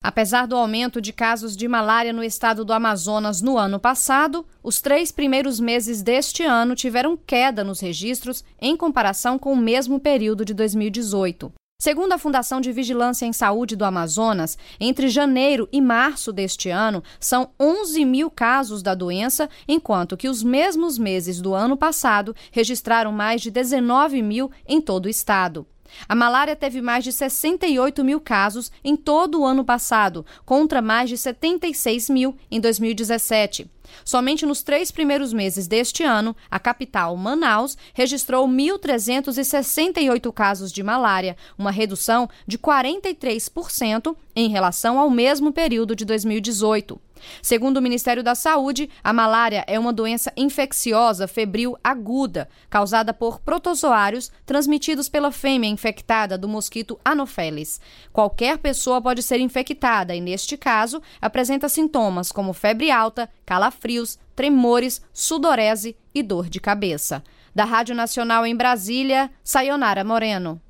Apesar do aumento de casos de malária no estado do Amazonas no ano passado, os 3 primeiros meses deste ano tiveram queda nos registros em comparação com o mesmo período de 2018. Segundo a Fundação de Vigilância em Saúde do Amazonas, entre janeiro e março deste ano, são 11 mil casos da doença, enquanto que os mesmos meses do ano passado registraram mais de 19 mil em todo o estado. A malária teve mais de 68 mil casos em todo o ano passado, contra mais de 76 mil em 2017. Somente nos 3 primeiros meses deste ano, a capital, Manaus, registrou 1.368 casos de malária, uma redução de 43% em relação ao mesmo período de 2018. Segundo o Ministério da Saúde, a malária é uma doença infecciosa febril aguda, causada por protozoários transmitidos pela fêmea infectada do mosquito Anopheles. Qualquer pessoa pode ser infectada e, neste caso, apresenta sintomas como febre alta, calafrios, tremores, sudorese e dor de cabeça. Da Rádio Nacional em Brasília, Sayonara Moreno.